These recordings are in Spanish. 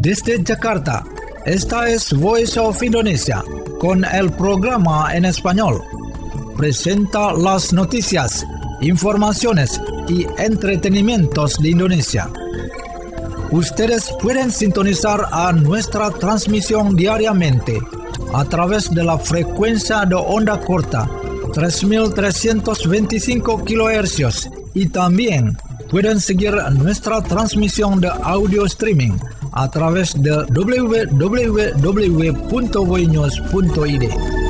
Desde Jakarta, esta es Voice of Indonesia, con el programa en español. Presenta las noticias, informaciones y entretenimientos de Indonesia. Ustedes pueden sintonizar a nuestra transmisión diariamente a través de la frecuencia de onda corta 3.325 kHz y también pueden seguir nuestra transmisión de audio streaming a través de www.voinews.id.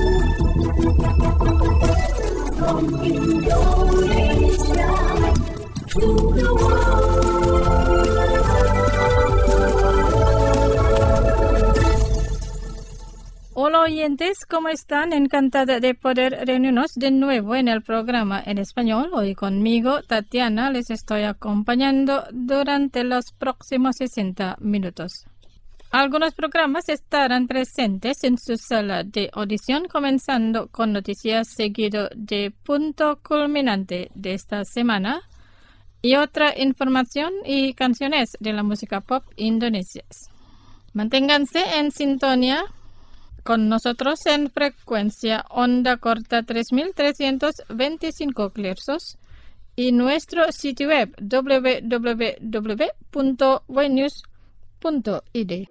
Hola oyentes, ¿cómo están? Encantada de poder reunirnos de nuevo en el programa en español. Hoy conmigo, Tatiana, les estoy acompañando durante los próximos 60 minutos. Algunos programas estarán presentes en su sala de audición, comenzando con noticias seguido de punto culminante de esta semana y otra información y canciones de la música pop indonesia. Manténganse en sintonía con nosotros en frecuencia onda corta 3.325 kHz y nuestro sitio web www.voinews.id.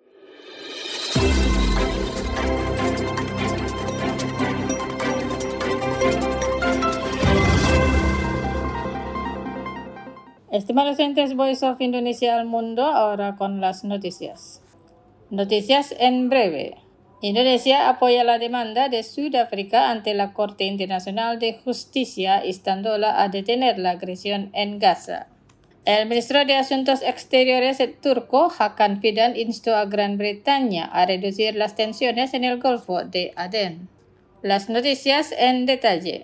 Estimados oyentes, Voice of Indonesia al mundo, ahora con las noticias. Noticias en breve. Indonesia apoya la demanda de Sudáfrica ante la Corte Internacional de Justicia, instando-la a detener la agresión en Gaza. El ministro de Asuntos Exteriores turco, Hakan Fidan, instó a Gran Bretaña a reducir las tensiones en el Golfo de Adén. Las noticias en detalle.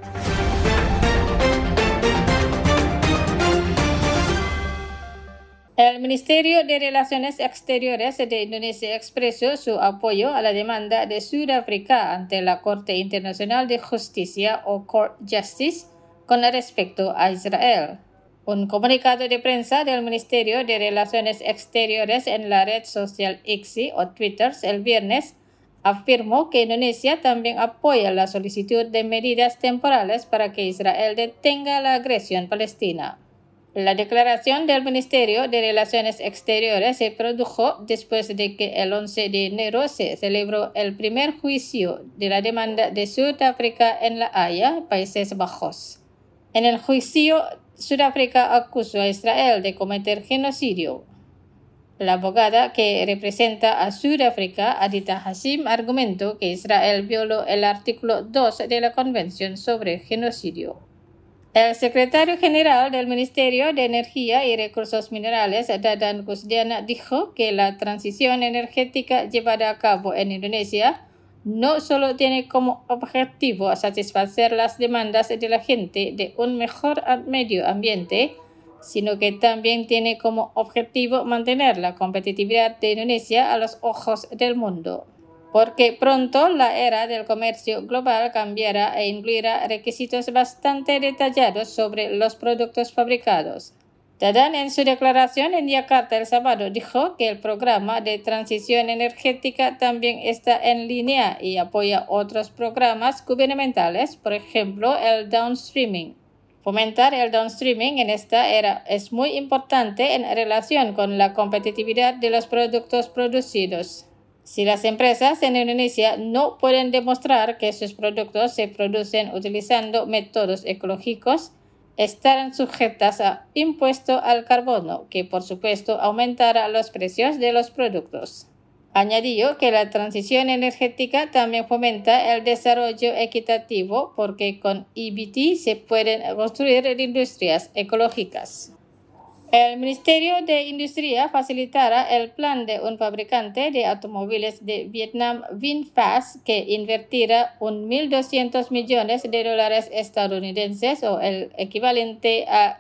El Ministerio de Relaciones Exteriores de Indonesia expresó su apoyo a la demanda de Sudáfrica ante la Corte Internacional de Justicia o Court Justice con respecto a Israel. Un comunicado de prensa del Ministerio de Relaciones Exteriores en la red social X o Twitter el viernes afirmó que Indonesia también apoya la solicitud de medidas temporales para que Israel detenga la agresión palestina. La declaración del Ministerio de Relaciones Exteriores se produjo después de que el 11 de enero se celebró el primer juicio de la demanda de Sudáfrica en La Haya, Países Bajos. En el juicio, Sudáfrica acusó a Israel de cometer genocidio. La abogada que representa a Sudáfrica, Adita Hashim, argumentó que Israel violó el artículo 2 de la Convención sobre Genocidio. El secretario general del Ministerio de Energía y Recursos Minerales, Dadan Kusdiana, dijo que la transición energética llevada a cabo en Indonesia no solo tiene como objetivo satisfacer las demandas de la gente de un mejor medio ambiente, sino que también tiene como objetivo mantener la competitividad de Indonesia a los ojos del mundo. Porque pronto la era del comercio global cambiará e incluirá requisitos bastante detallados sobre los productos fabricados. Dadan en su declaración en Yakarta el sábado dijo que el programa de transición energética también está en línea y apoya otros programas gubernamentales, por ejemplo el downstreaming. Fomentar el downstreaming en esta era es muy importante en relación con la competitividad de los productos producidos. Si las empresas en Indonesia no pueden demostrar que sus productos se producen utilizando métodos ecológicos, estarán sujetas a impuesto al carbono, que por supuesto aumentará los precios de los productos. Añadió que la transición energética también fomenta el desarrollo equitativo porque con EBT se pueden construir industrias ecológicas. El Ministerio de Industria facilitará el plan de un fabricante de automóviles de Vietnam, VinFast, que invertirá $1.200 millones estadounidenses o el equivalente a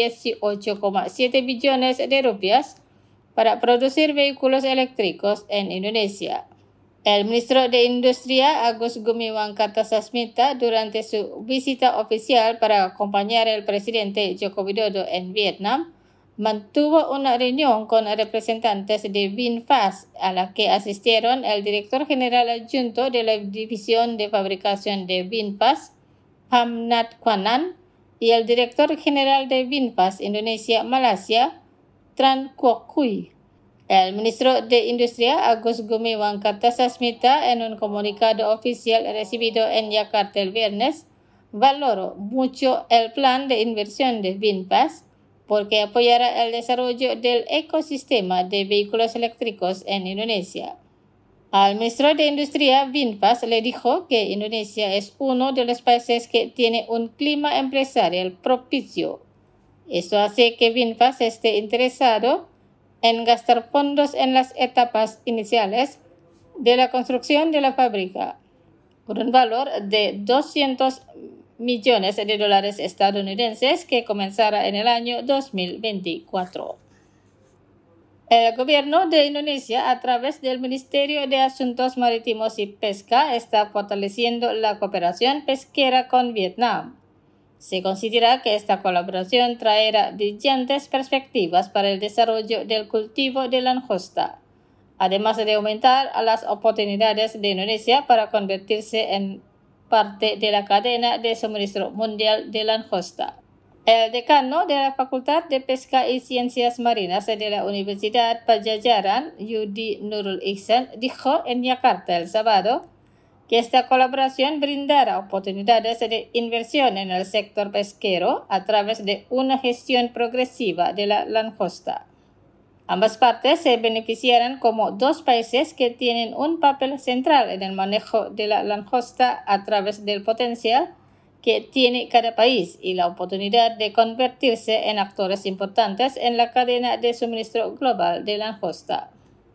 18,7 billones de rupias para producir vehículos eléctricos en Indonesia. El ministro de Industria, Agus Gumiwang Kartasasmita, durante su visita oficial para acompañar al presidente Joko Widodo en Vietnam, mantuvo una reunión con representantes de VinFast, a la que asistieron el director general adjunto de la División de Fabricación de VinFast, Hamnat Kwanan, y el director general de VinFast Indonesia-Malasia, Tran Quoc Kui. El ministro de Industria, Agus Gumiwang Kartasasmita, en un comunicado oficial recibido en Yakarta el viernes, valoró mucho el plan de inversión de VinFast porque apoyará el desarrollo del ecosistema de vehículos eléctricos en Indonesia. Al ministro de Industria, VinFast, le dijo que Indonesia es uno de los países que tiene un clima empresarial propicio. Esto hace que VinFast esté interesado en gastar fondos en las etapas iniciales de la construcción de la fábrica, por un valor de $200 millones estadounidenses que comenzará en el año 2024. El gobierno de Indonesia, a través del Ministerio de Asuntos Marítimos y Pesca, está fortaleciendo la cooperación pesquera con Vietnam. Se considera que esta colaboración traerá brillantes perspectivas para el desarrollo del cultivo de langosta, además de aumentar las oportunidades de Indonesia para convertirse en parte de la cadena de suministro mundial de langosta. El decano de la Facultad de Pesca y Ciencias Marinas de la Universidad Padjadjaran, Yudi Nurul Ihsan, dijo en Yakarta el sábado que esta colaboración brindará oportunidades de inversión en el sector pesquero a través de una gestión progresiva de la langosta. Ambas partes se beneficiarán como dos países que tienen un papel central en el manejo de la langosta a través del potencial que tiene cada país y la oportunidad de convertirse en actores importantes en la cadena de suministro global de langosta.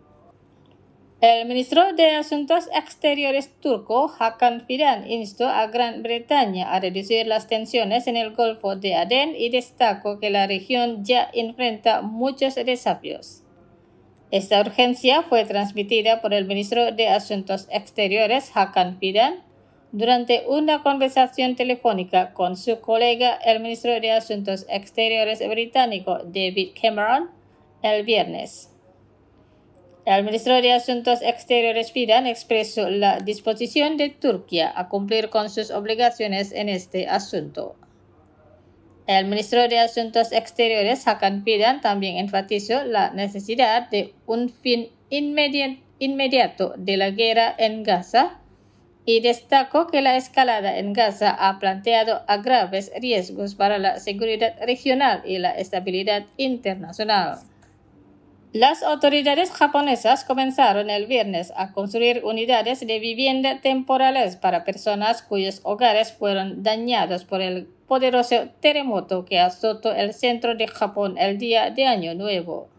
El ministro de Asuntos Exteriores turco, Hakan Fidan, instó a Gran Bretaña a reducir las tensiones en el Golfo de Adén y destacó que la región ya enfrenta muchos desafíos. Esta urgencia fue transmitida por el ministro de Asuntos Exteriores, Hakan Fidan, durante una conversación telefónica con su colega, el ministro de Asuntos Exteriores británico, David Cameron, el viernes. El ministro de Asuntos Exteriores Fidan expresó la disposición de Turquía a cumplir con sus obligaciones en este asunto. El ministro de Asuntos Exteriores, Hakan Fidan, también enfatizó la necesidad de un fin inmediato de la guerra en Gaza y destacó que la escalada en Gaza ha planteado graves riesgos para la seguridad regional y la estabilidad internacional. Las autoridades japonesas comenzaron el viernes a construir unidades de vivienda temporales para personas cuyos hogares fueron dañados por el poderoso terremoto que azotó el centro de Japón el día de Año Nuevo.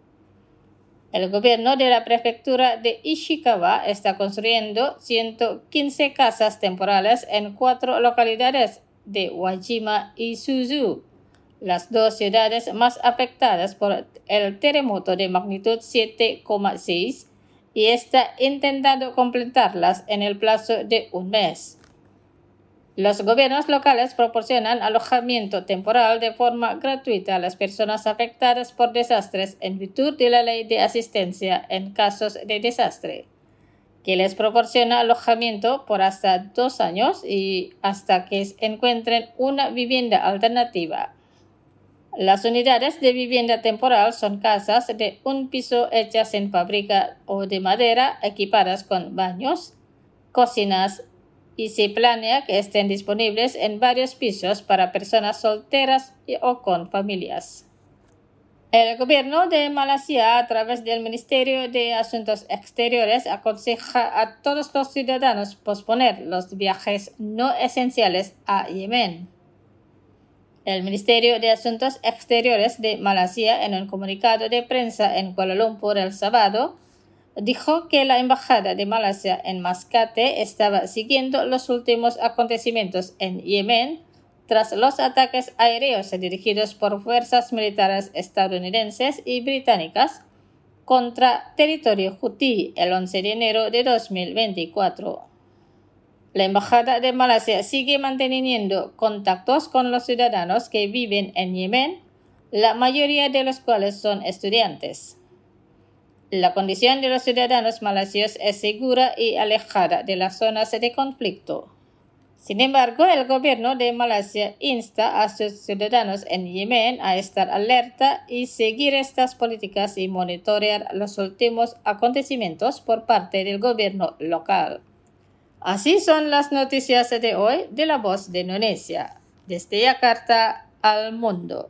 El gobierno de la prefectura de Ishikawa está construyendo 115 casas temporales en 4 localidades de Wajima y Suzu, las dos ciudades más afectadas por el terremoto de magnitud 7,6, y está intentando completarlas en el plazo de un mes. Los gobiernos locales proporcionan alojamiento temporal de forma gratuita a las personas afectadas por desastres en virtud de la Ley de Asistencia en casos de desastre, que les proporciona alojamiento por hasta 2 años y hasta que encuentren una vivienda alternativa. Las unidades de vivienda temporal son casas de un piso hechas en fábrica o de madera equipadas con baños, cocinas y se planea que estén disponibles en varios pisos para personas solteras o con familias. El gobierno de Malasia, a través del Ministerio de Asuntos Exteriores, aconseja a todos los ciudadanos posponer los viajes no esenciales a Yemen. El Ministerio de Asuntos Exteriores de Malasia, en un comunicado de prensa en Kuala Lumpur el sábado, dijo que la Embajada de Malasia en Mascate estaba siguiendo los últimos acontecimientos en Yemen tras los ataques aéreos dirigidos por fuerzas militares estadounidenses y británicas contra territorio Houthi el 11 de enero de 2024. La Embajada de Malasia sigue manteniendo contactos con los ciudadanos que viven en Yemen la mayoría de los cuales son estudiantes. La condición de los ciudadanos malayos es segura y alejada de las zonas de conflicto. Sin embargo, el gobierno de Malasia insta a sus ciudadanos en Yemen a estar alerta y seguir estas políticas y monitorear los últimos acontecimientos por parte del gobierno local. Así son las noticias de hoy de La Voz de Indonesia. Desde Yakarta al mundo.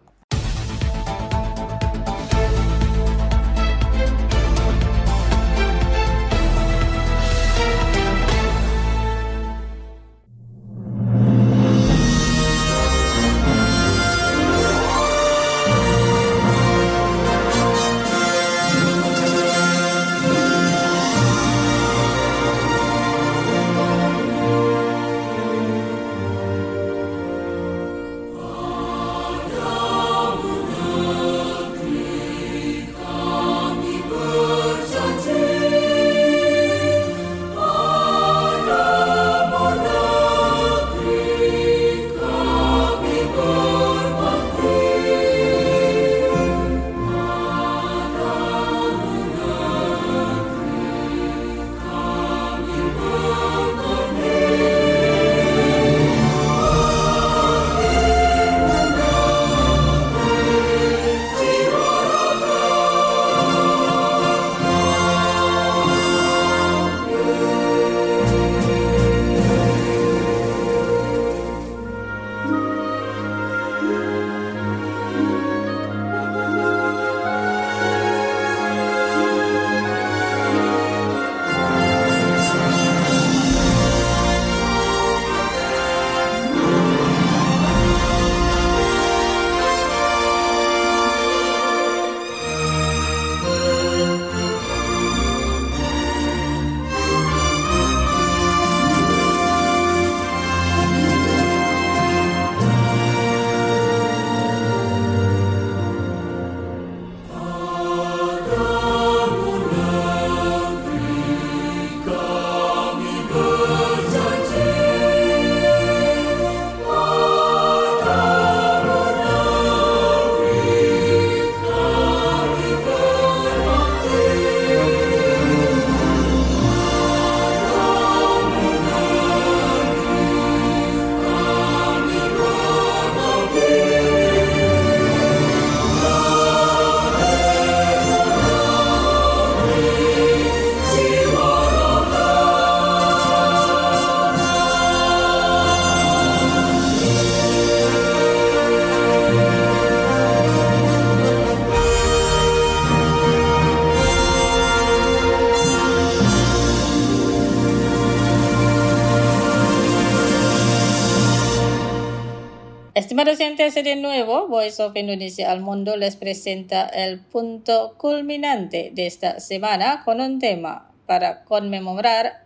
Estimados oyentes, de nuevo, Voice of Indonesia al Mundo les presenta el punto culminante de esta semana con un tema para conmemorar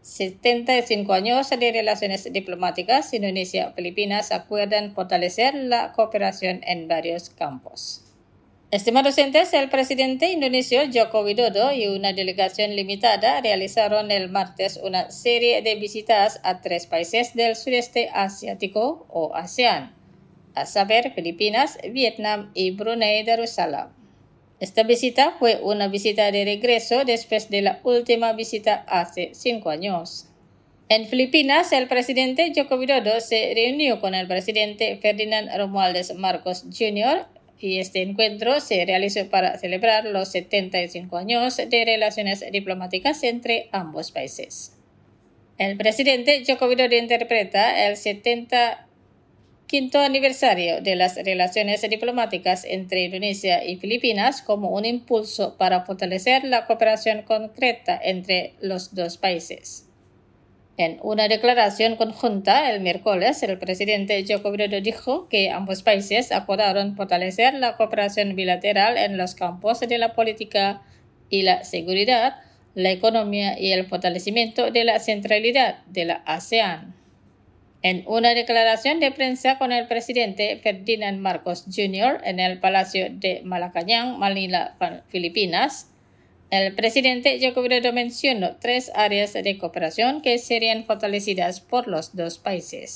75 años de relaciones diplomáticas. Indonesia-Filipinas acuerdan fortalecer la cooperación en varios campos. Estimados oyentes, el presidente indonesio Joko Widodo y una delegación limitada realizaron el martes una serie de visitas a 3 países del sudeste asiático o ASEAN, a saber Filipinas, Vietnam y Brunei Darussalam. Esta visita fue una visita de regreso después de la última visita hace 5 años. En Filipinas, el presidente Joko Widodo se reunió con el presidente Ferdinand Romualdez Marcos Jr., y este encuentro se realizó para celebrar los 75 años de relaciones diplomáticas entre ambos países. El presidente Joko Widodo interpreta el 75º aniversario de las relaciones diplomáticas entre Indonesia y Filipinas como un impulso para fortalecer la cooperación concreta entre los dos países. En una declaración conjunta el miércoles, el presidente Joko Widodo dijo que ambos países acordaron fortalecer la cooperación bilateral en los campos de la política y la seguridad, la economía y el fortalecimiento de la centralidad de la ASEAN. En una declaración de prensa con el presidente Ferdinand Marcos Jr. en el Palacio de Malacañang, Manila, Filipinas, el presidente Joko Widodo mencionó 3 áreas de cooperación que serían fortalecidas por los dos países.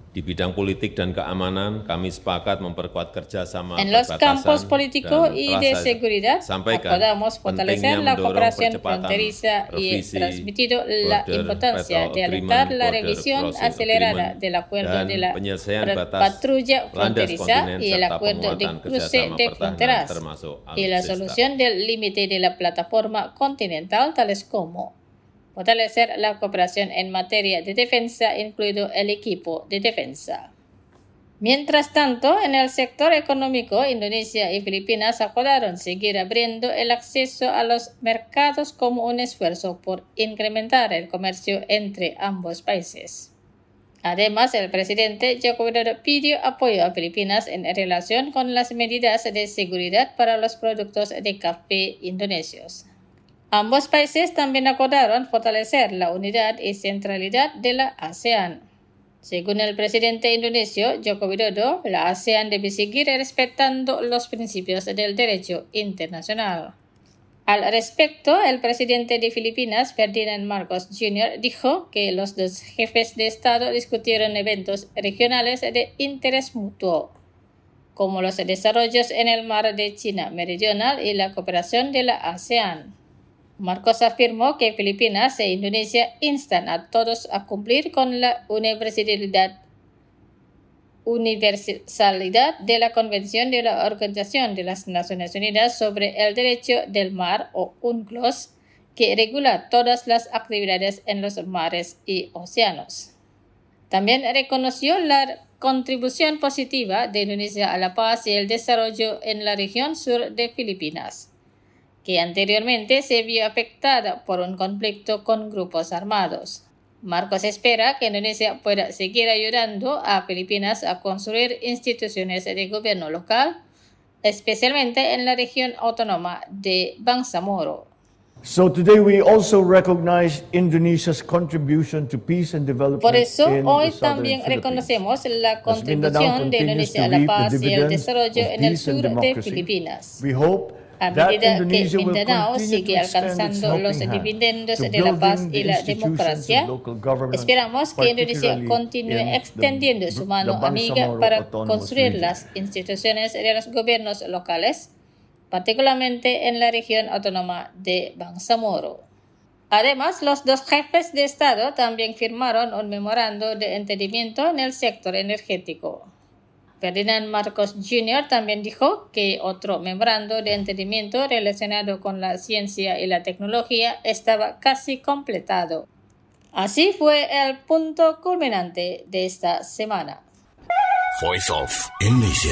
Di bidang politik dan keamanan, kami sepakat memperkuat kerjasama En los perbatasan campos político dan y telah de saya seguridad, sampaikan acordamos fortalecer pentingnya la mendorong cooperación percepatan fronteriza y revisi transmitido la Border importancia de Patrol alentar Agreement, la Border revisión Crossing acelerada Agreement, del acuerdo dan de la penyelesaian batas patrulla landas fronteriza kontinen y el serta acuerdo de penguatan cruce kerjasama de pertahanan fronteras termasuk y la alutsista. solución del límite de la plataforma continental, tales como fortalecer la cooperación en materia de defensa, incluido el equipo de defensa. Mientras tanto, en el sector económico, Indonesia y Filipinas acordaron seguir abriendo el acceso a los mercados como un esfuerzo por incrementar el comercio entre ambos países. Además, el presidente Joko Widodo pidió apoyo a Filipinas en relación con las medidas de seguridad para los productos de café indonesios. Ambos países también acordaron fortalecer la unidad y centralidad de la ASEAN. Según el presidente indonesio Joko Widodo, la ASEAN debe seguir respetando los principios del derecho internacional. Al respecto, el presidente de Filipinas, Ferdinand Marcos Jr., dijo que los dos jefes de Estado discutieron eventos regionales de interés mutuo, como los desarrollos en el mar de China Meridional y la cooperación de la ASEAN. Marcos afirmó que Filipinas e Indonesia instan a todos a cumplir con la universalidad de la Convención de la Organización de las Naciones Unidas sobre el Derecho del Mar, o UNCLOS, que regula todas las actividades en los mares y océanos. También reconoció la contribución positiva de Indonesia a la paz y el desarrollo en la región sur de Filipinas, que anteriormente se vio afectada por un conflicto con grupos armados. Marcos espera que Indonesia pueda seguir ayudando a Filipinas a construir instituciones de gobierno local, especialmente en la región autónoma de Bangsamoro. So today we also recognize Indonesia's contribution to peace and development. Por eso, in hoy the southern también Philippines. reconocemos la As contribución de Indonesia a la paz y el desarrollo en el sur de Filipinas. We hope A that medida que Indonesia will Mindanao continue sigue to extend its alcanzando los helping hand dividendos to de la paz building y the la institutions democracia, of local government, esperamos que Indonesia particularly continúe in extendiendo su mano the amiga Bangsamoro para Autonomous construir Region. las instituciones de los gobiernos locales, particularmente en la región autónoma de Bangsamoro. Además, los dos jefes de Estado también firmaron un memorando de entendimiento en el sector energético. Ferdinand Marcos Jr. también dijo que otro memorando de entendimiento relacionado con la ciencia y la tecnología estaba casi completado. Así fue el punto culminante de esta semana. Voice of Indonesia.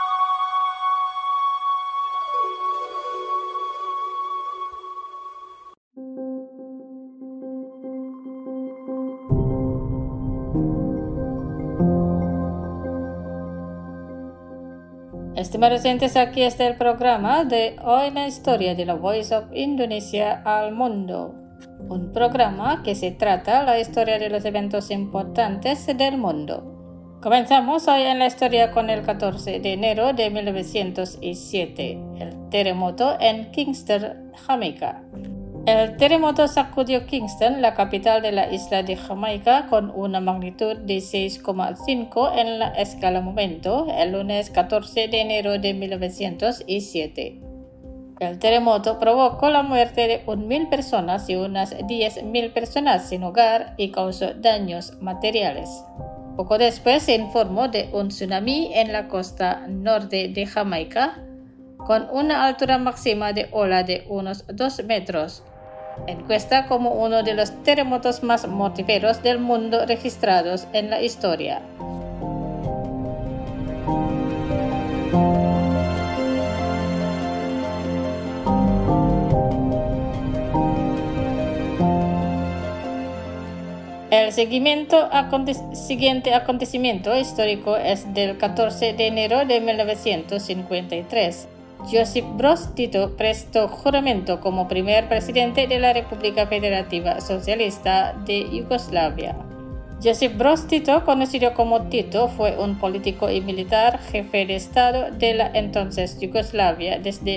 Estimados oyentes, aquí está el programa de Hoy la Historia de la Voice of Indonesia al Mundo. Un programa que se trata la historia de los eventos importantes del mundo. Comenzamos hoy en la historia con el 14 de enero de 1907, el terremoto en Kingston, Jamaica. El terremoto sacudió Kingston, la capital de la isla de Jamaica, con una magnitud de 6,5 en la escala momento, el lunes 14 de enero de 1907. El terremoto provocó la muerte de 1.000 personas y unas 10.000 personas sin hogar y causó daños materiales. Poco después se informó de un tsunami en la costa norte de Jamaica, con una altura máxima de ola de unos 2 metros. Encuesta como uno de los terremotos más mortíferos del mundo registrados en la historia. El siguiente acontecimiento histórico es del 14 de enero de 1953. Josip Broz Tito prestó juramento como primer presidente de la República Federativa Socialista de Yugoslavia. Josip Broz Tito, conocido como Tito, fue un político y militar jefe de Estado de la entonces Yugoslavia desde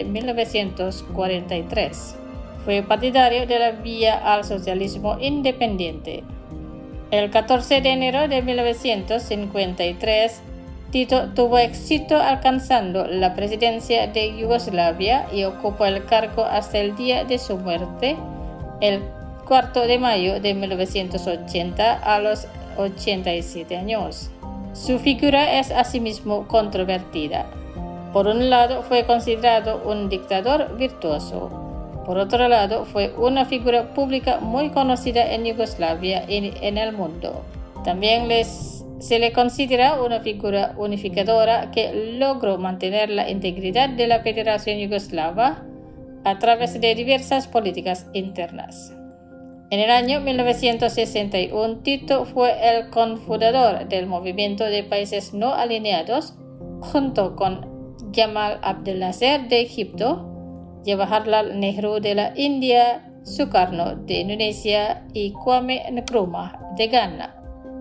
1943. Fue partidario de la vía al socialismo independiente. El 14 de enero de 1953, Tito tuvo éxito alcanzando la presidencia de Yugoslavia y ocupó el cargo hasta el día de su muerte, el 4 de mayo de 1980, a los 87 años. Su figura es asimismo controvertida. Por un lado, fue considerado un dictador virtuoso. Por otro lado, fue una figura pública muy conocida en Yugoslavia y en el mundo. También se le considera una figura unificadora que logró mantener la integridad de la Federación Yugoslava a través de diversas políticas internas. En el año 1961, Tito fue el cofundador del Movimiento de Países No Alineados, junto con Gamal Abdel Nasser de Egipto, Jawaharlal Nehru de la India, Sukarno de Indonesia y Kwame Nkrumah de Ghana.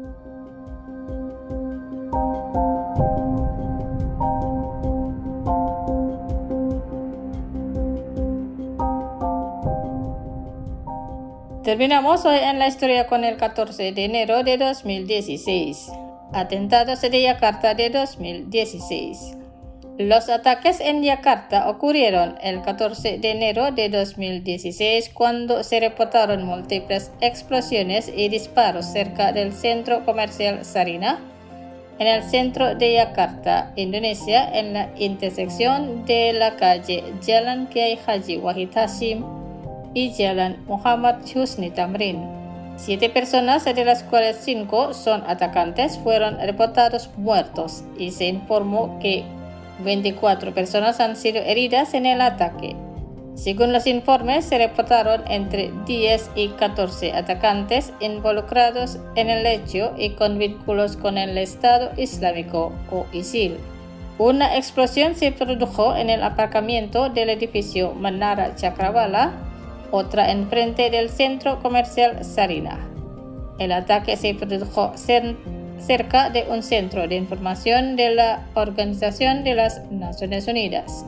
Terminamos hoy en la historia con el 14 de enero de 2016. Atentados de Yakarta de 2016. Los ataques en Yakarta ocurrieron el 14 de enero de 2016 cuando se reportaron múltiples explosiones y disparos cerca del centro comercial Sarinah, en el centro de Yakarta, Indonesia, en la intersección de la calle Jalan Kiai Haji Wahid Hasyim y Jalan Muhammad Husni Tamrin. 7 personas, de las cuales 5 son atacantes, fueron reportados muertos y se informó que 24 personas han sido heridas en el ataque. Según los informes, se reportaron entre 10 y 14 atacantes involucrados en el hecho y con vínculos con el Estado Islámico o ISIL. Una explosión se produjo en el aparcamiento del edificio Menara Cakrawala, otra enfrente del centro comercial Sarinah. El ataque se produjo cerca de un centro de información de la Organización de las Naciones Unidas.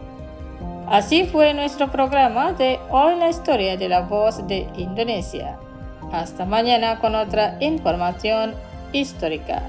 Así fue nuestro programa de Hoy la Historia de la Voz de Indonesia. Hasta mañana con otra información histórica.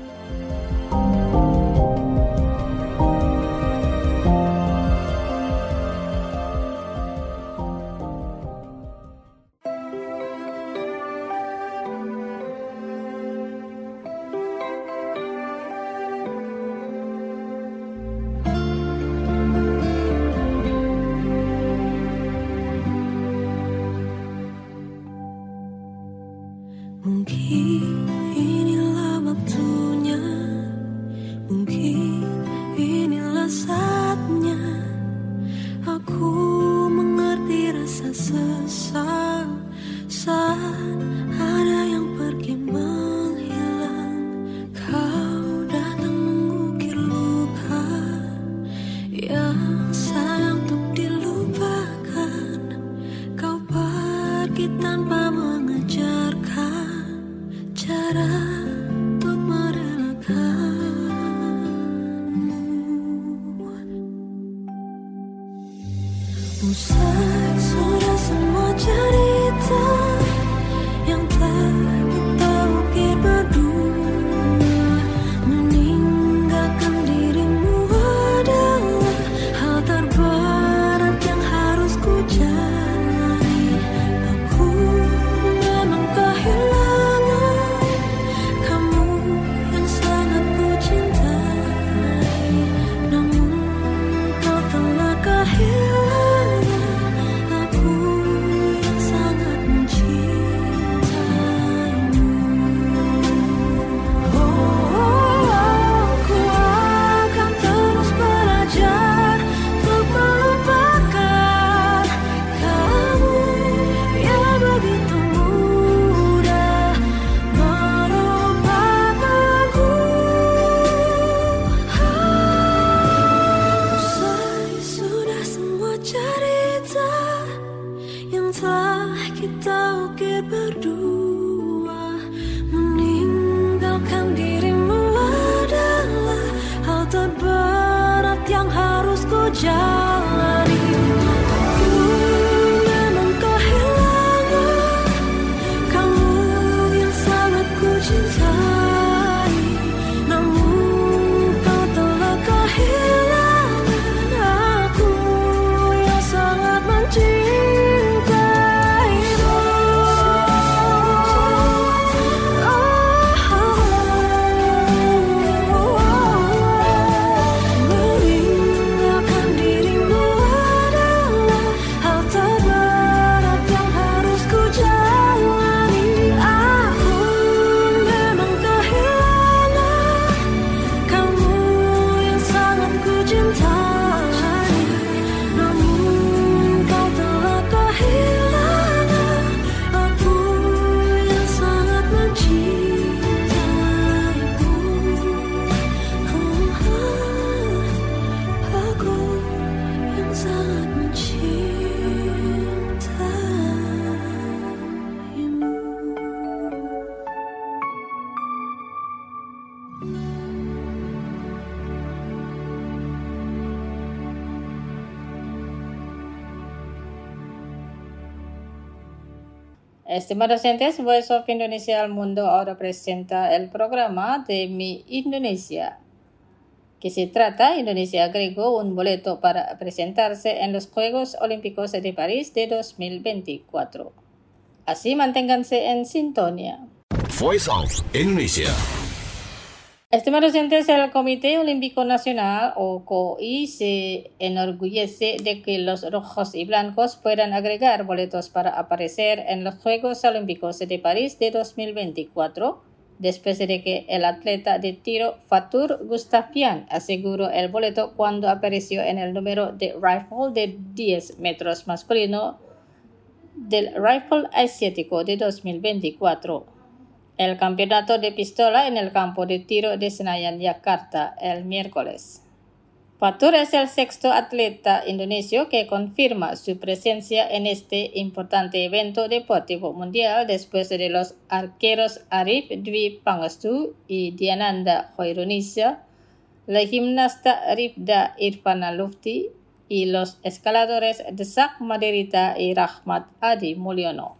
Mungkin inilah waktunya Estimados oyentes, Voice of Indonesia al Mundo ahora presenta el programa de Mi Indonesia, que se trata, Indonesia agregó un boleto para presentarse en los Juegos Olímpicos de París de 2024. Así manténganse en sintonía. Voice of Indonesia. Estimados oyentes, el Comité Olímpico Nacional, o COI, se enorgullece de que los rojos y blancos puedan agregar boletos para aparecer en los Juegos Olímpicos de París de 2024, después de que el atleta de tiro Fatur Gustafian aseguró el boleto cuando apareció en el número de rifle de 10 metros masculino del Rifle Asiático de 2024. El campeonato de pistola en el campo de tiro de Senayan, Yakarta, el miércoles. Fatur es el sexto atleta indonesio que confirma su presencia en este importante evento deportivo mundial después de los arqueros Arif Dwi Pangestu y Diananda Hoirunisa, la gimnasta Rifda Irfana Lufti y los escaladores Desak Maderita y Rahmat Adi Mulyono.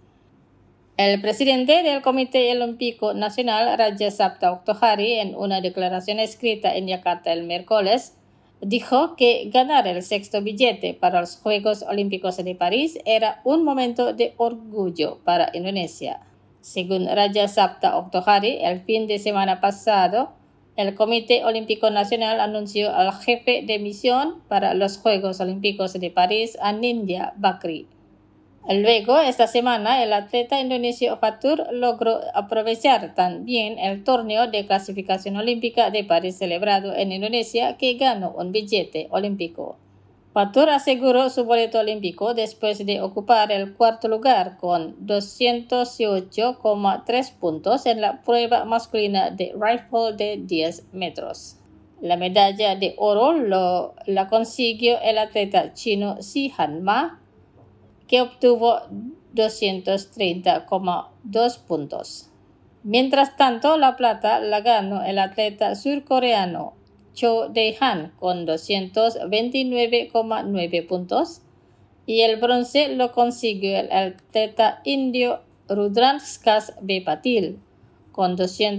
El presidente del Comité Olímpico Nacional, Raja Sabta Oktohari, en una declaración escrita en Yakarta el miércoles, dijo que ganar el sexto billete para los Juegos Olímpicos de París era un momento de orgullo para Indonesia. Según Raja Sabta Oktohari, el fin de semana pasado, el Comité Olímpico Nacional anunció al jefe de misión para los Juegos Olímpicos de París, Anindya Bakri. Luego, esta semana, el atleta indonesio Fatur logró aprovechar también el torneo de clasificación olímpica de París celebrado en Indonesia, que ganó un billete olímpico. Fatur aseguró su boleto olímpico después de ocupar el cuarto lugar con 208,3 puntos en la prueba masculina de rifle de 10 metros. La medalla de oro la consiguió el atleta chino Si Han-ma, que obtuvo 230,2 puntos. Mientras tanto, la plata la ganó el atleta surcoreano Cho Dae-han con 229,9 puntos y el bronce lo consiguió el atleta indio Rudranskas B. Patil con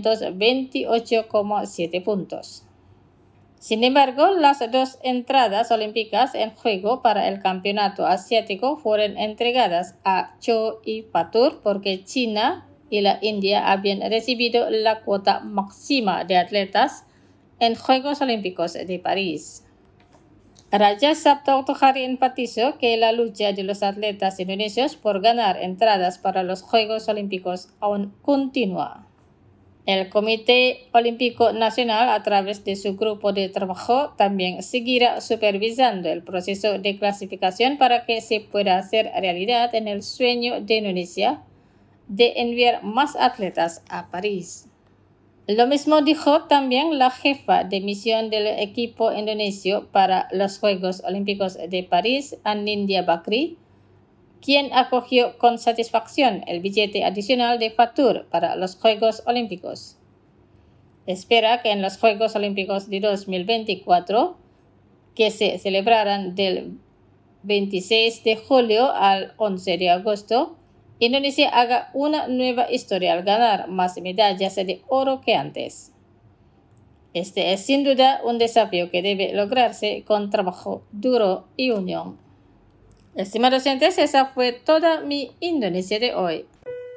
228,7 puntos. Sin embargo, las dos entradas olímpicas en juego para el campeonato asiático fueron entregadas a Cho y Fatur porque China y la India habían recibido la cuota máxima de atletas en Juegos Olímpicos de París. Raja Sabta Oktohari enfatizó que la lucha de los atletas indonesios por ganar entradas para los Juegos Olímpicos aún continúa. El Comité Olímpico Nacional, a través de su grupo de trabajo, también seguirá supervisando el proceso de clasificación para que se pueda hacer realidad en el sueño de Indonesia de enviar más atletas a París. Lo mismo dijo también la jefa de misión del equipo indonesio para los Juegos Olímpicos de París, Anindya Bakri, quien acogió con satisfacción el billete adicional de Fatur para los Juegos Olímpicos. Espera que en los Juegos Olímpicos de 2024, que se celebrarán del 26 de julio al 11 de agosto, Indonesia haga una nueva historia al ganar más medallas de oro que antes. Este es sin duda un desafío que debe lograrse con trabajo duro y unión. Estimados oyentes, esa fue toda mi Indonesia de hoy.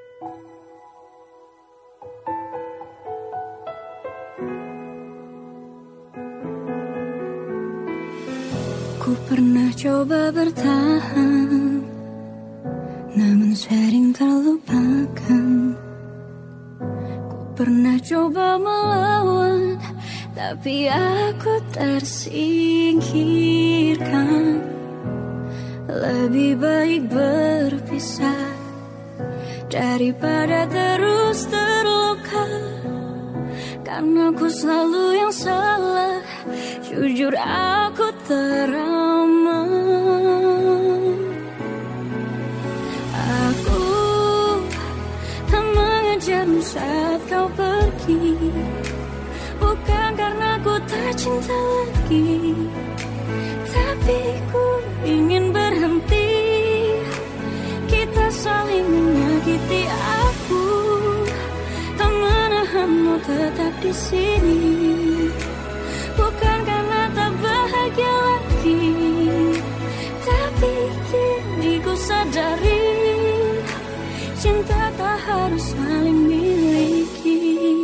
Ku pernah coba bertahan, namun sering terlupakan. Ku pernah coba melawan, tapi aku tersingkirkan. Lebih baik berpisah daripada terus terluka, karena aku selalu yang salah. Jujur aku trauma. Aku tak mengejarmu saat kau pergi, bukan cinta lagi, tapi ku ingin berhenti. Kita saling menyakiti, aku tak menahan mau tetap di sini. Bukan karena tak bahagia lagi, tapi kini ku sadari cinta tak harus saling miliki.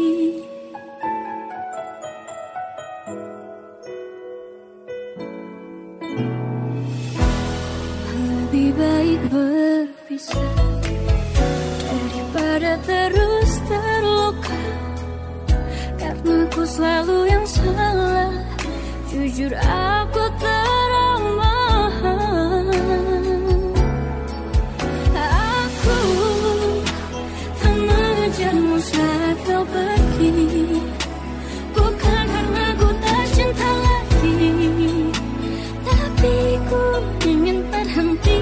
Lebih baik berpisah daripada terus terluka, karena ku selalu yang salah. Jujur aku trauma. Aku tak mengejarmu saat kau pergi, bukan karena ku tak cinta lagi, tapi ku ingin berhenti.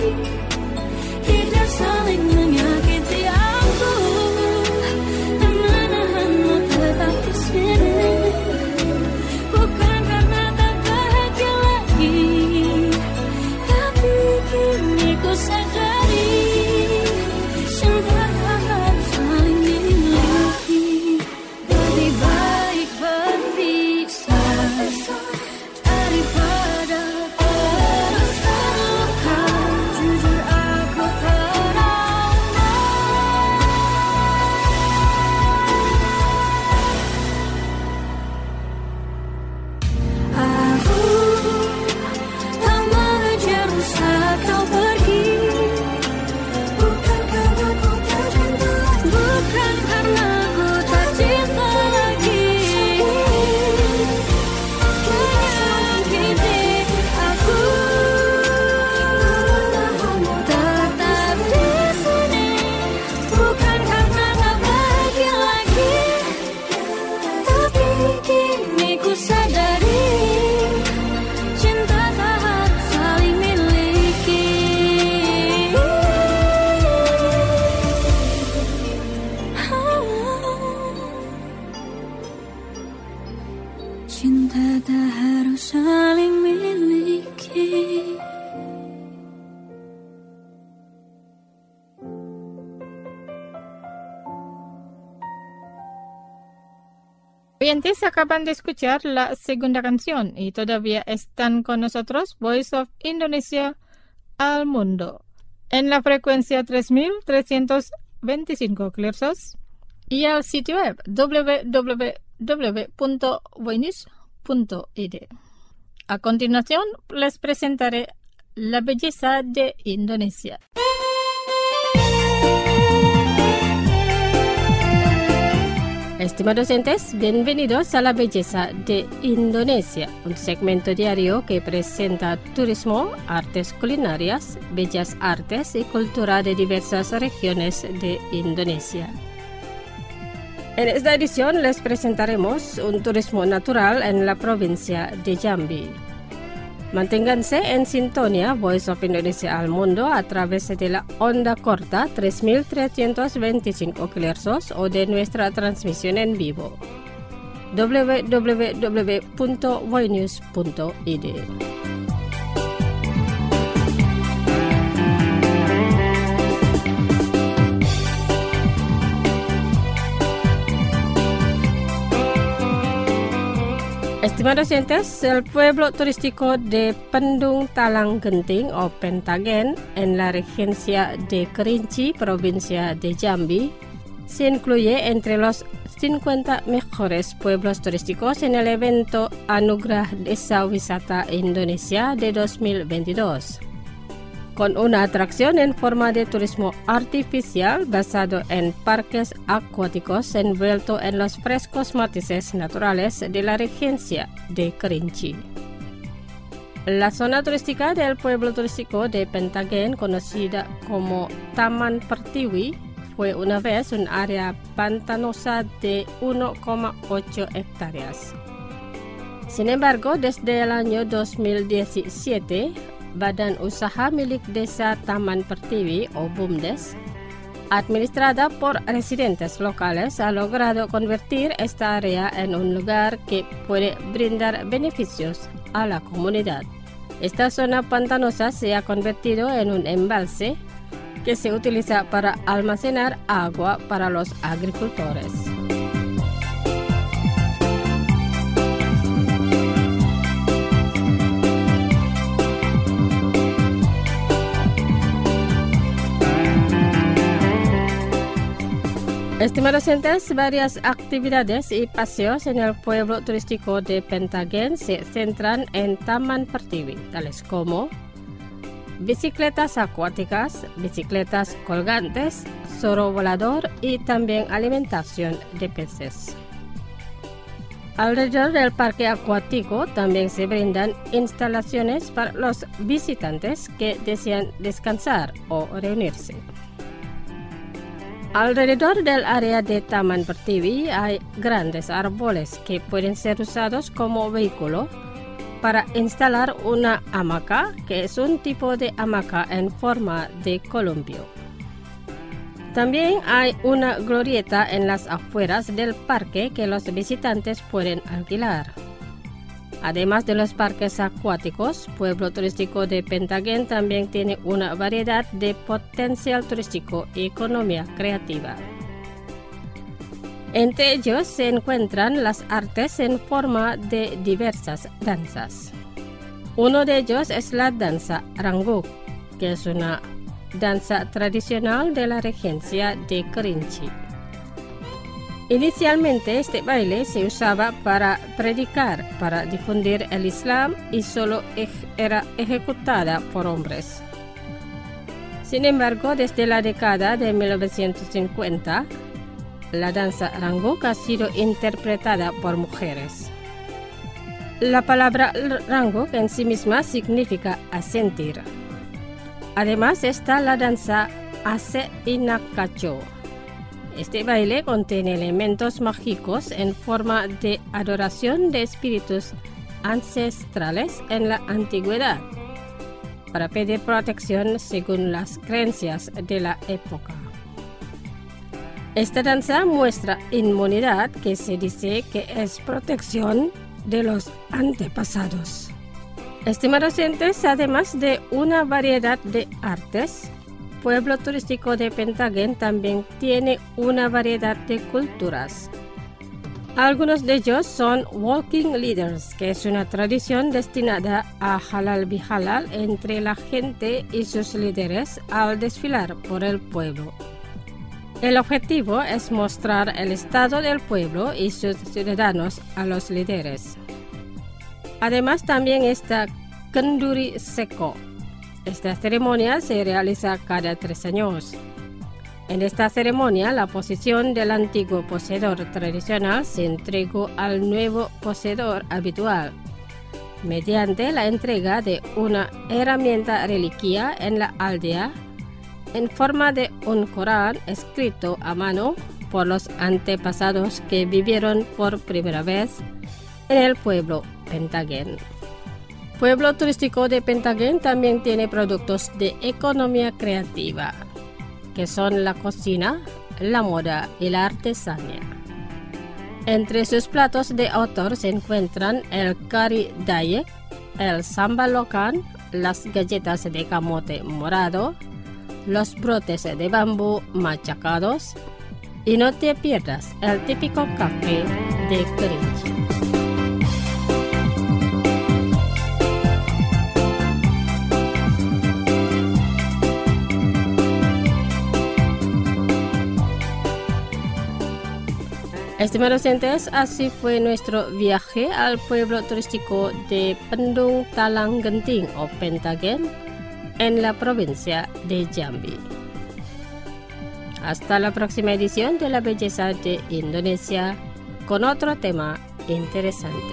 Tidak saling menyakiti, aku tak menahan mau tetap di sini. Bukan karena tak bahagia lagi, tapi kini ku sadari cinta tak harus saling miliki. Lebih baik berpisah daripada terus terluka. Jujur aku trauma. Aku tak mengejarmu saat kau pergi, bukan karena ku tak cinta lagi, bukan karena ku tak cinta lagi. Menyakiti aku, tetap di sini, bukan karena tak bahagia lagi, tapi kini ku sadari cinta tak harus saling miliki. Cinta tak harus saling miliki. Oyentes, acaban de escuchar la segunda canción y todavía están con nosotros Voice of Indonesia al Mundo en la frecuencia 3325 kHz y al sitio web www.voinews.id. A continuación les presentaré la belleza de Indonesia. Estimados oyentes, bienvenidos a la belleza de Indonesia, un segmento diario que presenta turismo, artes culinarias, bellas artes y cultura de diversas regiones de Indonesia. En esta edición les presentaremos un turismo natural en la provincia de Jambi. Manténganse en sintonía Voice of Indonesia al Mundo a través de la onda corta 3325 kHz o de nuestra transmisión en vivo www.voinews.id. Estimados oyentes, el pueblo turístico de Pendung Talang Genting o Pentagen en la regencia de Kerinci, provincia de Jambi, se incluye entre los 50 mejores pueblos turísticos en el evento Anugerah Desa Wisata Indonesia de 2022. Con una atracción en forma de turismo artificial basado en parques acuáticos envuelto en los frescos matices naturales de la regencia de Kerinci. La zona turística del pueblo turístico de Pentagen, conocida como Taman Pertiwi, fue una vez un área pantanosa de 1,8 hectáreas. Sin embargo, desde el año 2017, Badan Usaha milik Desa Taman Pertiwi o BUMDes administrada por residentes locales, ha logrado convertir esta área en un lugar que puede brindar beneficios a la comunidad. Esta zona pantanosa se ha convertido en un embalse que se utiliza para almacenar agua para los agricultores. Estimados oyentes, varias actividades y paseos en el pueblo turístico de Pentagen se centran en Taman Pertiwi, tales como bicicletas acuáticas, bicicletas colgantes, zorro volador y también alimentación de peces. Alrededor del parque acuático también se brindan instalaciones para los visitantes que desean descansar o reunirse. Alrededor del área de Taman Pertiwi hay grandes árboles que pueden ser usados como vehículo para instalar una hamaca, que es un tipo de hamaca en forma de columpio. También hay una glorieta en las afueras del parque que los visitantes pueden alquilar. Además de los parques acuáticos, Pueblo Turístico de Pentagen también tiene una variedad de potencial turístico y economía creativa. Entre ellos se encuentran las artes en forma de diversas danzas. Uno de ellos es la danza Rangguk, que es una danza tradicional de la regencia de Kerinci. Inicialmente este baile se usaba para predicar, para difundir el Islam y solo era ejecutada por hombres. Sin embargo, desde la década de 1950, la danza Rangguk ha sido interpretada por mujeres. La palabra Rangguk en sí misma significa asentir. Además está la danza Ase Inakacho. Este baile contiene elementos mágicos en forma de adoración de espíritus ancestrales en la antigüedad, para pedir protección según las creencias de la época. Esta danza muestra inmunidad, que se dice que es protección de los antepasados. Estimados oyentes, además de una variedad de artes, Pueblo Turístico de Pentagen también tiene una variedad de culturas. Algunos de ellos son Walking Leaders, que es una tradición destinada a halal bihalal entre la gente y sus líderes al desfilar por el pueblo. El objetivo es mostrar el estado del pueblo y sus ciudadanos a los líderes. Además también está Kenduri Seko. Esta ceremonia se realiza cada 3 años. En esta ceremonia, la posesión del antiguo poseedor tradicional se entregó al nuevo poseedor habitual, mediante la entrega de una herramienta reliquia en la aldea, en forma de un Corán escrito a mano por los antepasados que vivieron por primera vez en el pueblo Pentagen. Pueblo Turístico de Pentagen también tiene productos de economía creativa, que son la cocina, la moda y la artesanía. Entre sus platos de autor se encuentran el kari Dayak, el sambal lokan, las galletas de camote morado, los brotes de bambú machacados y no te pierdas el típico café de Kerinci. Estimados oyentes, así fue nuestro viaje al pueblo turístico de Pendung Talang Genting o Pentagen en la provincia de Jambi. Hasta la próxima edición de La Belleza de Indonesia con otro tema interesante.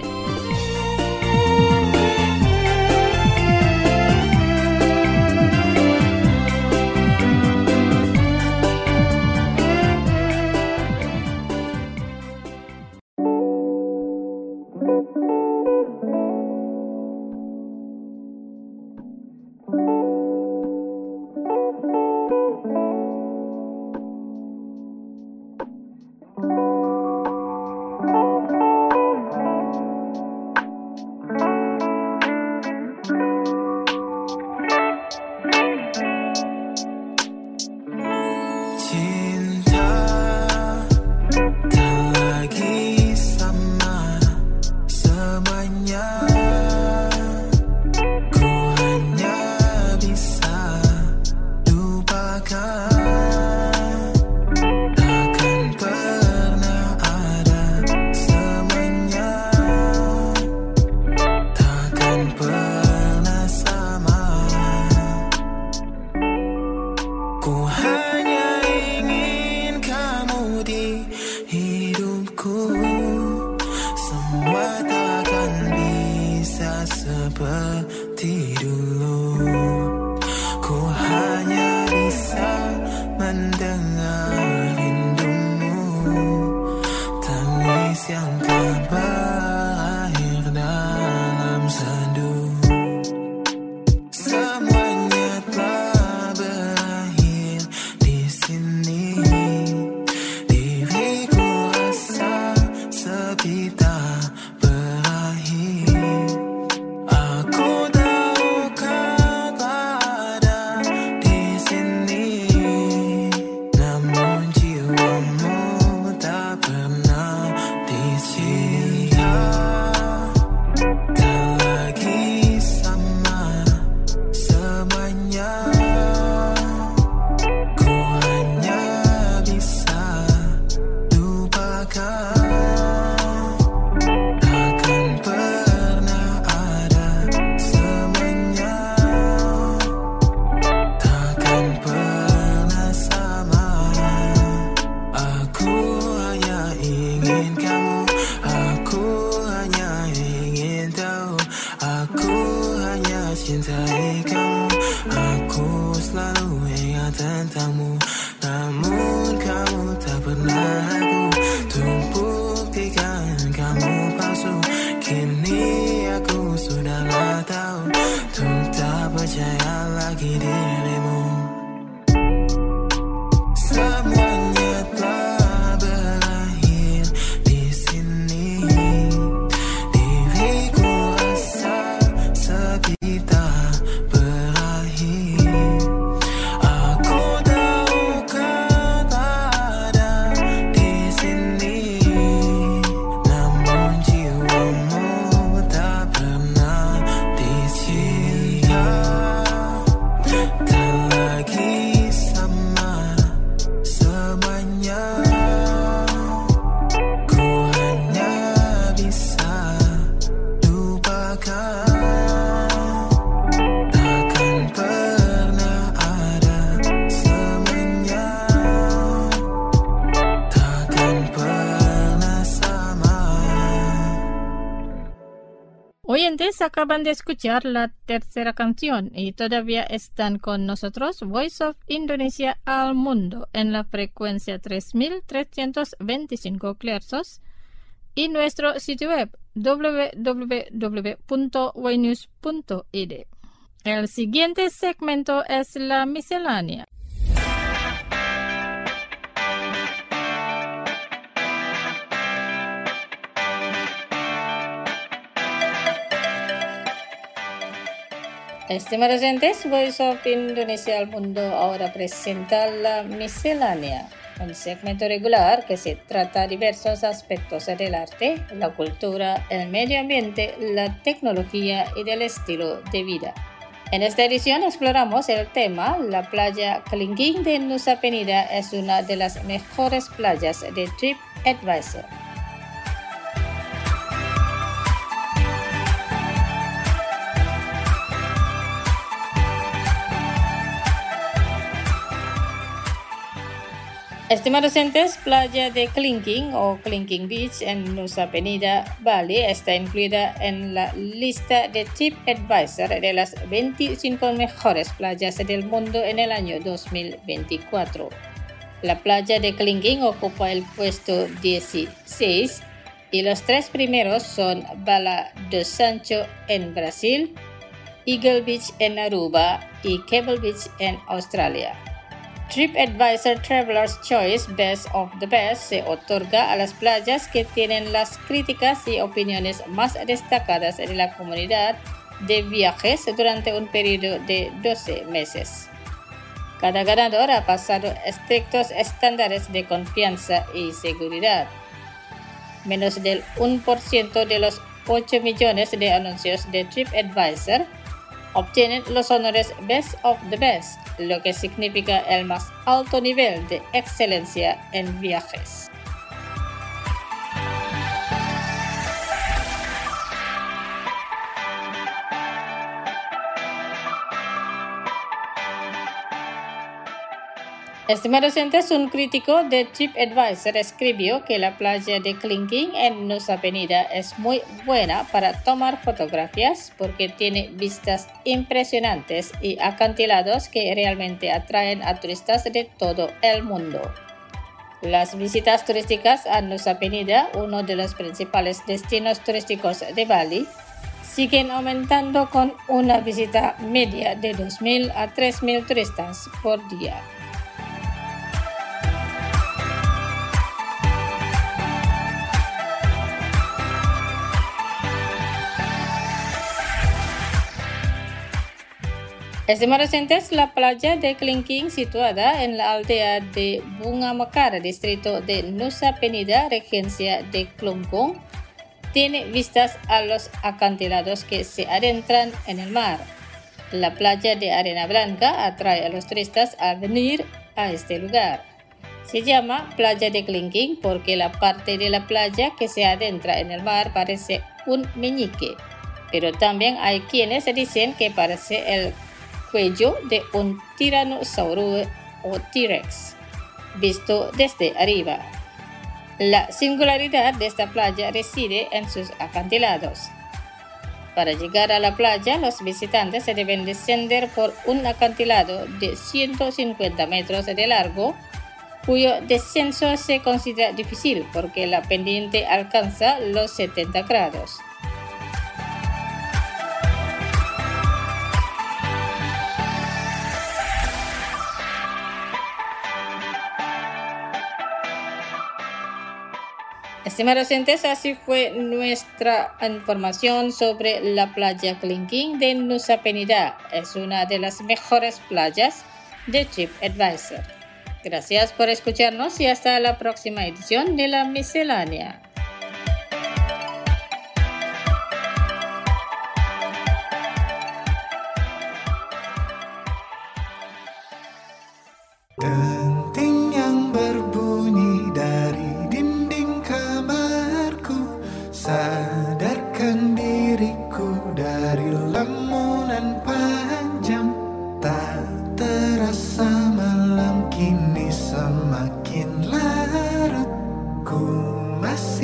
seperti dulu. Ku hanya bisa mendengar rindumu, tangis yang tak berakhir dalam sendu. Semuanya telah berakhir di sini. Diriku rasa sepi tak berakhir. Aku tahu kau ada di sini, namun jiwamu tak pernah disita. Tak lagi sama semuanya. Ku hanya bisa lupakan. Takkan pernah ada semuanya. Takkan pernah sama. Aku hanya ingin kamu. Aku hanya ingin tahu. Aku hanya cintai kamu. Aku selalu ingat tentangmu. Namun kamu tak pernah aku. Untuk buktikan kamu palsu. Kini aku sudahlah tahu. Untuk tak percaya lagi dirimu. Semuanya telah berakhir di sini. Diriku rasa sepi tak berakhir. Aku tahu kau ada di sini, namun jiwamu tak pernah disita. Tak lagi sama semuanya. Ku hanya bisa lupakan. Takkan pernah ada semuanya. Takkan pernah sama. Oyentes acaban de escuchar la tercera canción y todavía están con nosotros Voice of Indonesia al mundo en la frecuencia 3325 kHz y nuestro sitio web www.ynews.id. El siguiente segmento es la miscelánea. Estimados oyentes, Voice of Indonesia al mundo ahora presenta la miscelánea, un segmento regular que se trata diversos aspectos del arte, la cultura, el medio ambiente, la tecnología y del estilo de vida. En esta edición exploramos el tema La playa Kelingking de Nusa Penida es una de las mejores playas de TripAdvisor. Estimados oyentes, playa de Kelingking o Kelingking Beach en Nusa Penida, Bali está incluida en la lista de TripAdvisor de las 25 mejores playas del mundo en el año 2024. La playa de Kelingking ocupa el puesto 16 y los tres primeros son Bala de Sancho en Brasil, Eagle Beach en Aruba y Cable Beach en Australia. TripAdvisor Traveler's Choice Best of the Best se otorga a las playas que tienen las críticas y opiniones más destacadas de la comunidad de viajes durante un periodo de 12 meses. Cada ganador ha pasado estrictos estándares de confianza y seguridad. Menos del 1% de los 8 millones de anuncios de TripAdvisor obtienen los honores Best of the Best, lo que significa el más alto nivel de excelencia en viajes. Estimados oyentes, un crítico de TripAdvisor escribió que la playa de Klingking en Nusa Penida es muy buena para tomar fotografías porque tiene vistas impresionantes y acantilados que realmente atraen a turistas de todo el mundo. Las visitas turísticas a Nusa Penida, uno de los principales destinos turísticos de Bali, siguen aumentando con una visita media de 2.000 a 3.000 turistas por día. Estimados oyentes, la playa de Klingking, situada en la aldea de Bunga Mekar, distrito de Nusa Penida, regencia de Klungkung, tiene vistas a los acantilados que se adentran en el mar. La playa de arena blanca atrae a los turistas a venir a este lugar. Se llama playa de Klingking porque la parte de la playa que se adentra en el mar parece un meñique, pero también hay quienes dicen que parece el cuello de un tiranosaurio o T-Rex, visto desde arriba. La singularidad de esta playa reside en sus acantilados. Para llegar a la playa, los visitantes se deben descender por un acantilado de 150 metros de largo, cuyo descenso se considera difícil porque la pendiente alcanza los 70 grados. Estimados oyentes, así fue nuestra información sobre la playa Klingking de Nusa Penida. Es una de las mejores playas de TripAdvisor. Gracias por escucharnos y hasta la próxima edición de la miscelánea. Denting yang berbunyi dari dinding kamarku, sadarkan diriku dari lamunan panjang. Tak terasa malam kini semakin larut, ku masih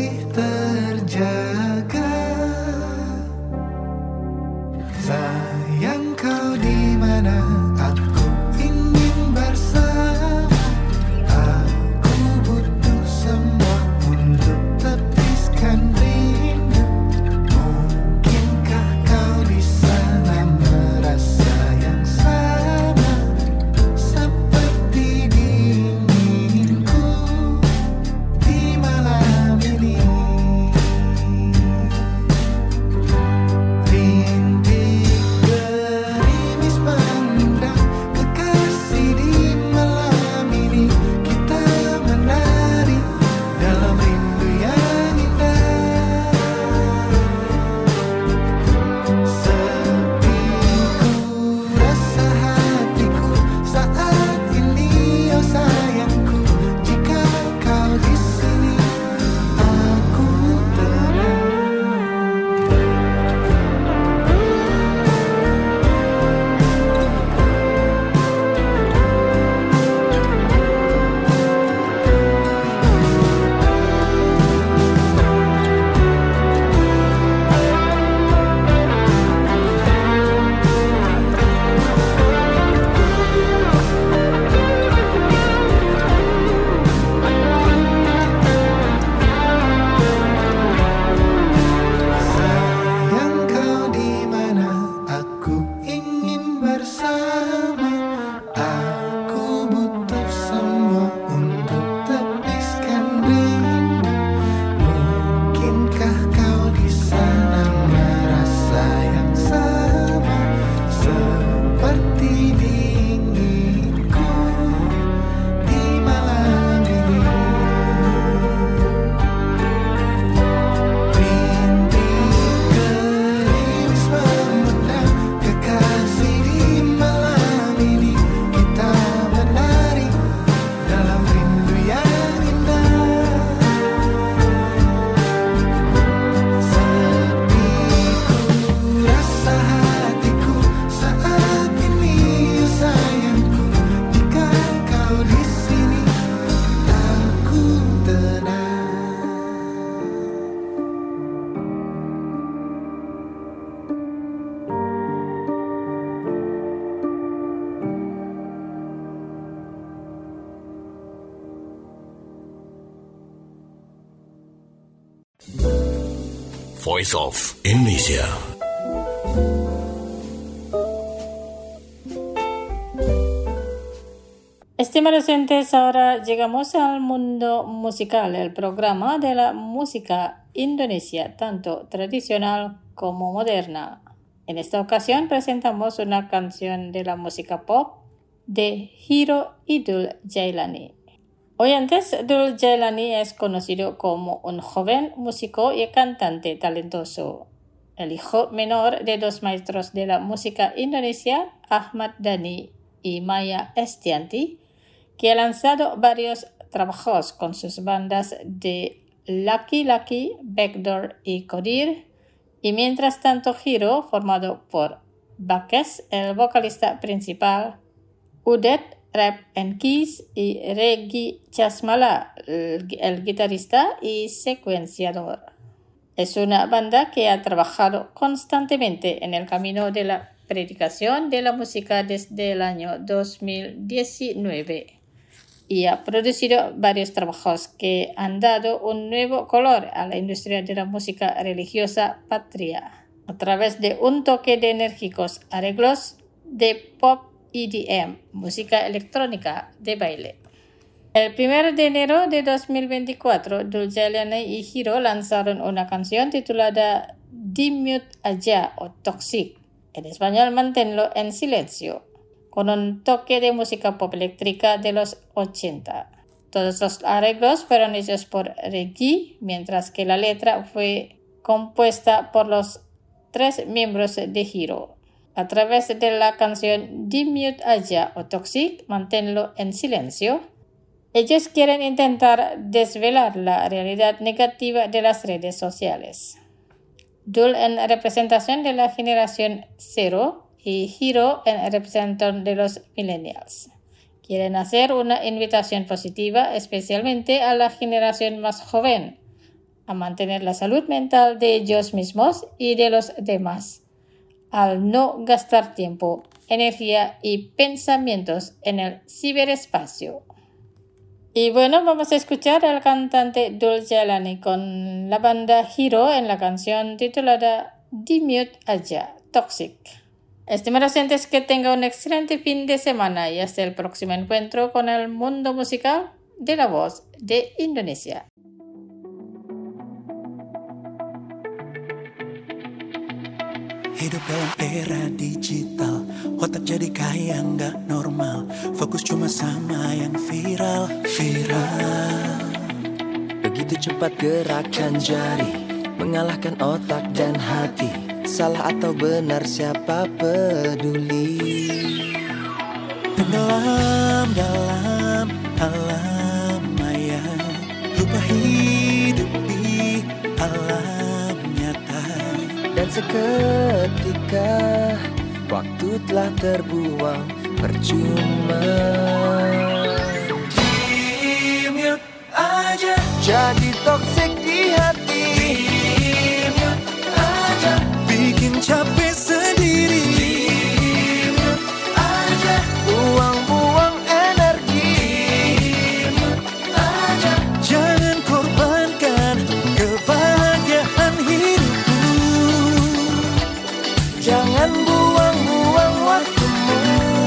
Voice of Indonesia. Estimados oyentes, ahora llegamos al mundo musical, el programa de la música indonesia, tanto tradicional como moderna. En esta ocasión presentamos una canción de la música pop de Hiro y Dul Jailani. Oyentes, Dul Jailani es conocido como un joven músico y cantante talentoso. El hijo menor de dos maestros de la música indonesia, Ahmad Dhani y Maya Estianty, que ha lanzado varios trabajos con sus bandas de Lucky Lucky, Backdoor y Kodir, y mientras tanto Hiro, formado por Bakes, el vocalista principal, Udet, Rap and Keys, y Regi Chasmala, el guitarrista y secuenciador. Es una banda que ha trabajado constantemente en el camino de la predicación de la música desde el año 2019 y ha producido varios trabajos que han dado un nuevo color a la industria de la música religiosa patria a través de un toque de enérgicos arreglos de pop EDM, música electrónica de baile. El 1 de enero de 2024, Dul Jailani y Hiro lanzaron una canción titulada Dimute Aja o Toxic, en español Manténlo en Silencio, con un toque de música pop eléctrica de los 80. Todos los arreglos fueron hechos por Regi, mientras que la letra fue compuesta por los 3 miembros de Hiro. A través de la canción Dimute Aja o Toxic, Manténlo en Silencio, ellos quieren intentar desvelar la realidad negativa de las redes sociales. Dul en representación de la generación cero y Hiro en representación de los millennials. Quieren hacer una invitación positiva especialmente a la generación más joven a mantener la salud mental de ellos mismos y de los demás, al no gastar tiempo, energía y pensamientos en el ciberespacio. Y bueno, vamos a escuchar al cantante Dul Jailani con la banda Hiro en la canción titulada Dimute Aja, Toxic. Estimados oyentes, que tenga un excelente fin de semana y hasta el próximo encuentro con el mundo musical de la voz de Indonesia. Hidup dalam era digital, otak jadi kayak nggak normal, fokus cuma sama yang viral. Begitu cepat gerakan jari, mengalahkan otak dan hati. Salah atau benar siapa peduli. Tenggelam dalam alam maya, lupa hidup di alam nyata. Dan seketika waktu telah terbuang percuma. Dimute aja, jadi toksik di hati. dimute aja, bikin capek sendiri. Dimute aja, Buang-buang energi. dimute aja, jangan korbankan kebahagiaan hidupmu. Jangan buang-buang waktumu.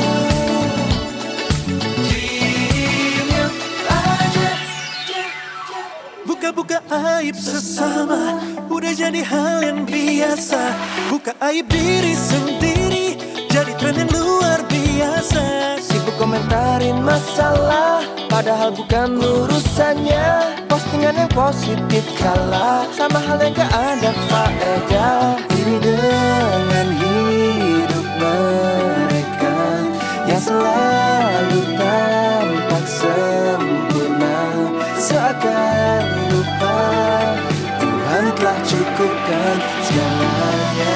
Dimute aja, buka-buka aib sesama udah jadi hal yang biasa. Buka aib diri sendiri jadi tren yang luar biasa. Sibuk komentarin masalah, padahal bukan urusannya. Postingan yang positif kalah, sama hal yang gak ada faedah. Iri dengan hidup mereka yang selalu tampak sempurna, seakan lupa Tuhan telah cukupkan segalanya.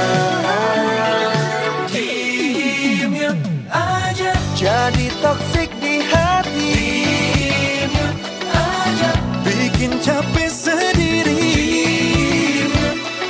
Dimute aja, Jadi toksik di hati. dimute aja, bikin capek sendiri. Dimute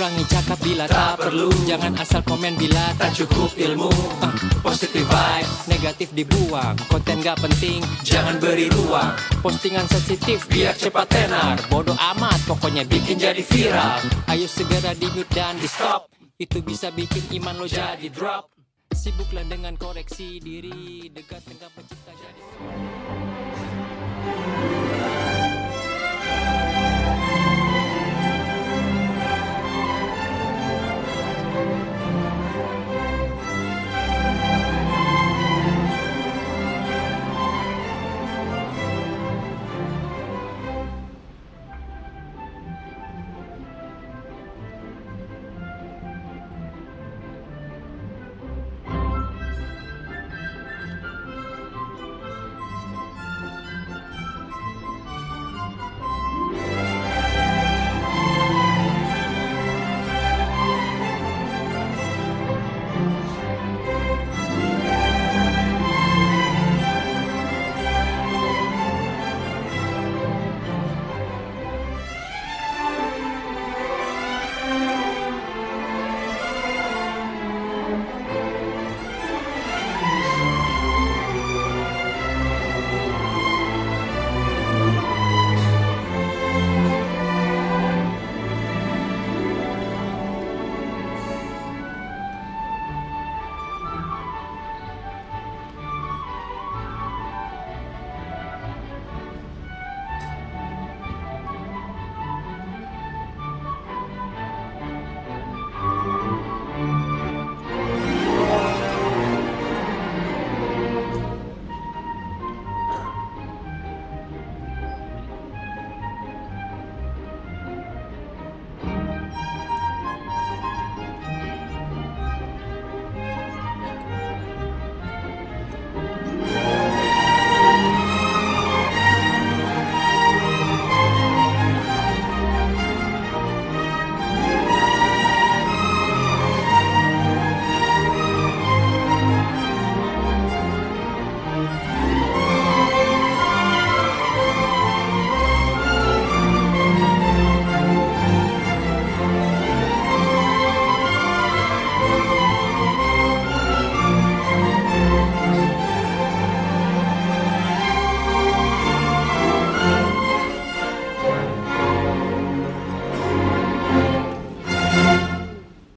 Kurangi cakap bila tak perlu. Jangan asal komen bila tak cukup ilmu. Positive vibe, negatif dibuang. Konten gak penting, jangan beri ruang. Postingan sensitif biar cepat tenar. Bodoh amat, pokoknya bikin jadi viral. Ayo segera di mute dan di stop. Itu bisa bikin iman lo jadi drop. Sibuklah dengan koreksi diri. Dekat dengan pencipta jadi